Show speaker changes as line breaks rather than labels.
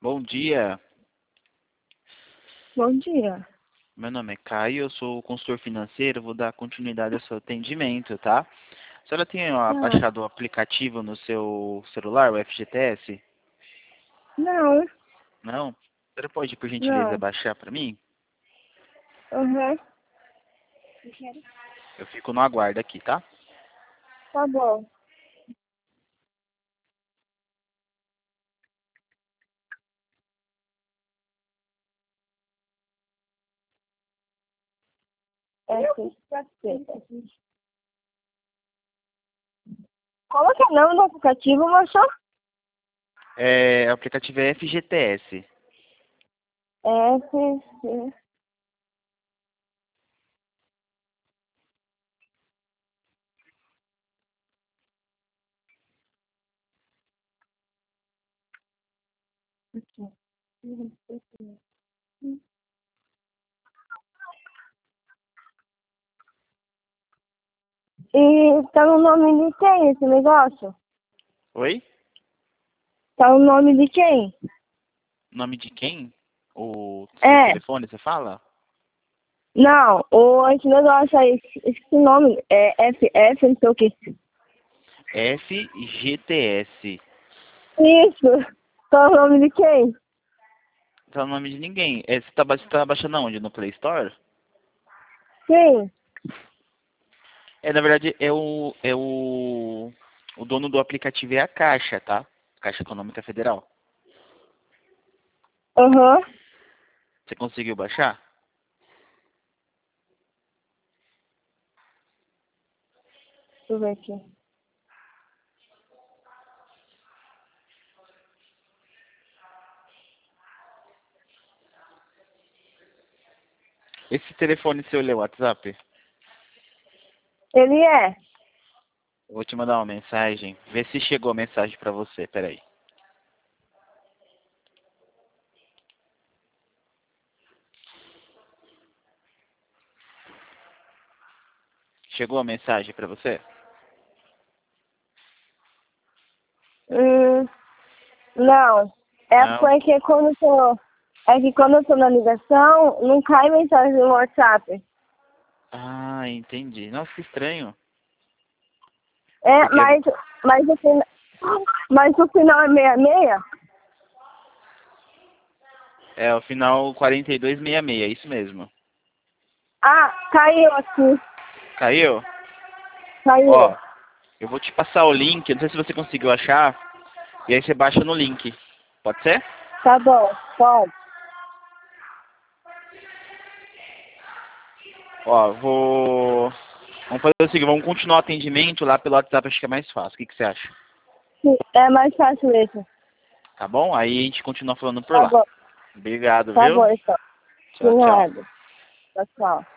Bom dia,
Bom dia.
meu nome é Caio, eu sou consultor financeiro, vou dar continuidade ao seu atendimento, tá? A senhora tem baixado o aplicativo no seu celular, o FGTS?
Não,
Não? A senhora pode, por gentileza,
não.
baixar para mim?
Uhum.
Eu fico no aguardo aqui, tá?
Tá bom. Como que é o nome do aplicativo, moço?
O aplicativo é FGTS.
FC. E tá no nome de quem esse negócio?
Oi?
Tá no nome de quem?
Nome de quem? O seu
É.
telefone, você fala?
Não, esse negócio aí, esse nome é FF, não sei o que.
FGTS.
Isso. Tá no nome de quem?
Tá o nome de ninguém. Você tá baixando aonde? No Play Store?
Quem?
Na verdade, o dono do aplicativo é a Caixa, tá? Caixa Econômica Federal.
Aham.
Você conseguiu baixar?
Deixa eu ver aqui.
Esse telefone seu é o WhatsApp?
Ele é.
Eu vou te mandar uma mensagem. Vê se chegou a mensagem pra você. Peraí. Chegou a mensagem pra você?
Não.
Não?
É que quando eu tô na ligação, não cai mensagem no WhatsApp.
Ah, entendi. Nossa, que estranho.
É,
Porque
mas o final é 66?
é o final 4266, é isso mesmo.
Ah, caiu aqui.
Caiu?
Caiu.
Ó, eu vou te passar o link. Não sei se você conseguiu achar. E aí você baixa no link. Pode ser?
Tá bom, pode.
Ó, vamos fazer o seguinte, vamos continuar o atendimento lá pelo WhatsApp, acho que é mais fácil. O que que você acha?
Sim, é mais fácil mesmo.
Tá bom? Aí a gente continua falando por
Tá
lá.
bom,
Obrigado,
tá
viu?
bom então. De
Tchau, tchau.
nada. Tchau, tchau.